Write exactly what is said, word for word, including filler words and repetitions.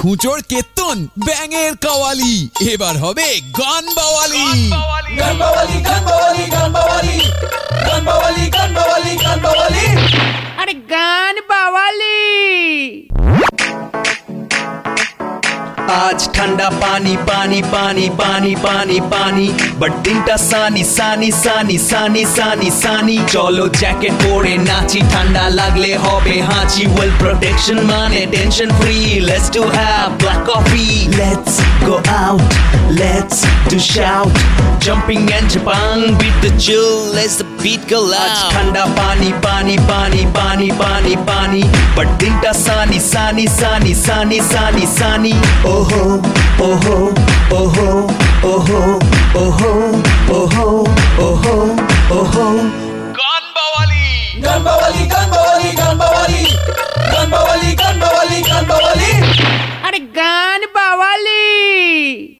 ছুঁচোর কেতন ব্যাঙের কাওয়ালি, এবার হবে গান বাওয়ালি। গান বাওয়ালি গান বাওয়ালি গান বাওয়ালি গান বাওয়ালি গান বাওয়ালি গান বাওয়ালি আরে গান বাওয়ালি। आज ठंडा पानी पानी पानी पानी पानी पानी बट दिनटा सानी सानी सानी सानी सानी सानी चलो जैकेट परे नाची ठंडा लागले होबे हांची वेल प्रोटेक्शन माने tension free let's do have black coffee let's go out let's do shout jumping and jabang beat the chill let's the beat go loud आज ठंडा पानी पानी पानी पानी पानी पानी बट दिनटा सानी सानी सानी सानी सानी सानी ओहो ओहो ओहो ओहो ओहो ओहो ओहो ओहो गान बावाली गान बावाली